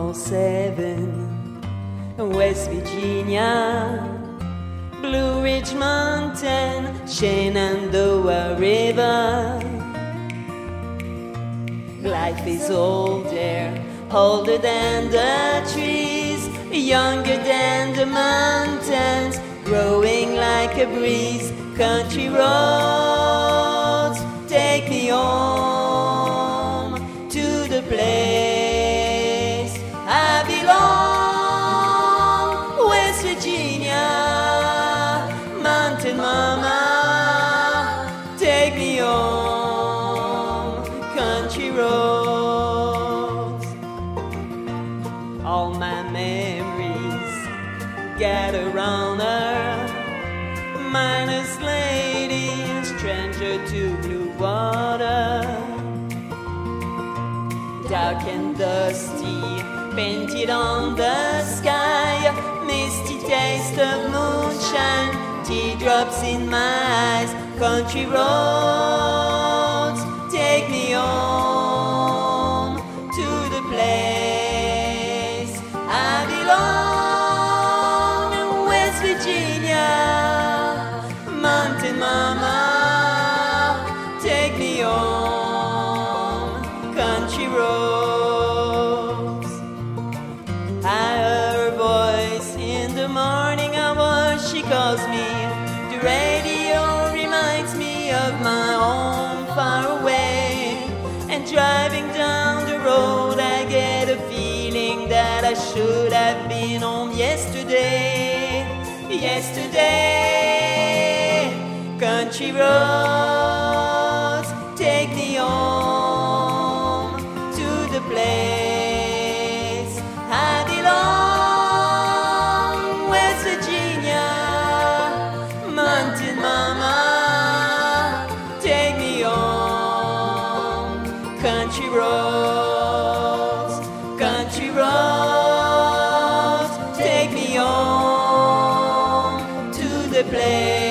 107, West Virginia, Blue Ridge Mountain, Shenandoah River. Life is older than the trees, younger than the mountains, growing like a breeze. Country roads, take me home to the place I belong. West Virginia, mountain mama, take me home. Country roads, all my memories gather round her. Miner's lady, stranger to blue water. Dark and dusty, painted on the sky, misty taste of moonshine, teardrops in my eyes. Country roads, take me home to the place I belong. In West Virginia, mountain mama, take me home. Country roads. I hear her voice in the morning hour. She calls me. The radio reminds me of my home far away. And driving down the road, I get a feeling that I should have been home yesterday. Country roads, take me home to the place I belong. West Virginia, mountain mama, take me home. Country roads, take me home to the place